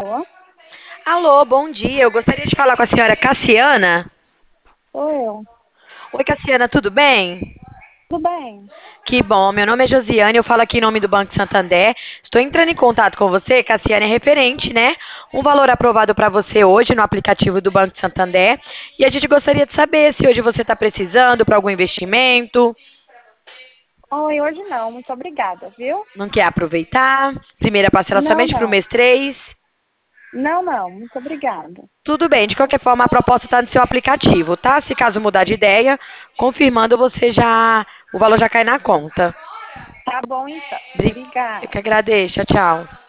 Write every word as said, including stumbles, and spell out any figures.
Alô? Alô, bom dia. Eu gostaria de falar com a senhora Cassiana. Sou eu. Oi, Cassiana, tudo bem? Tudo bem? Que bom. Meu nome é Josiane, eu falo aqui em nome do Banco Santander. Estou entrando em contato com você, Cassiana, é referente, né? Um valor aprovado para você hoje no aplicativo do Banco Santander. E a gente gostaria de saber se hoje você está precisando para algum investimento, Oi, hoje não, muito obrigada, viu? não quer aproveitar. Primeira parcela Não, somente para o não. mês três. Não, não, muito obrigada. Tudo bem, de qualquer forma, a proposta está no seu aplicativo, tá? Se caso mudar de ideia, confirmando, você já. O valor já cai na conta. Tá bom então. Bri- Eu que Obrigada. agradeço. Tchau, tchau.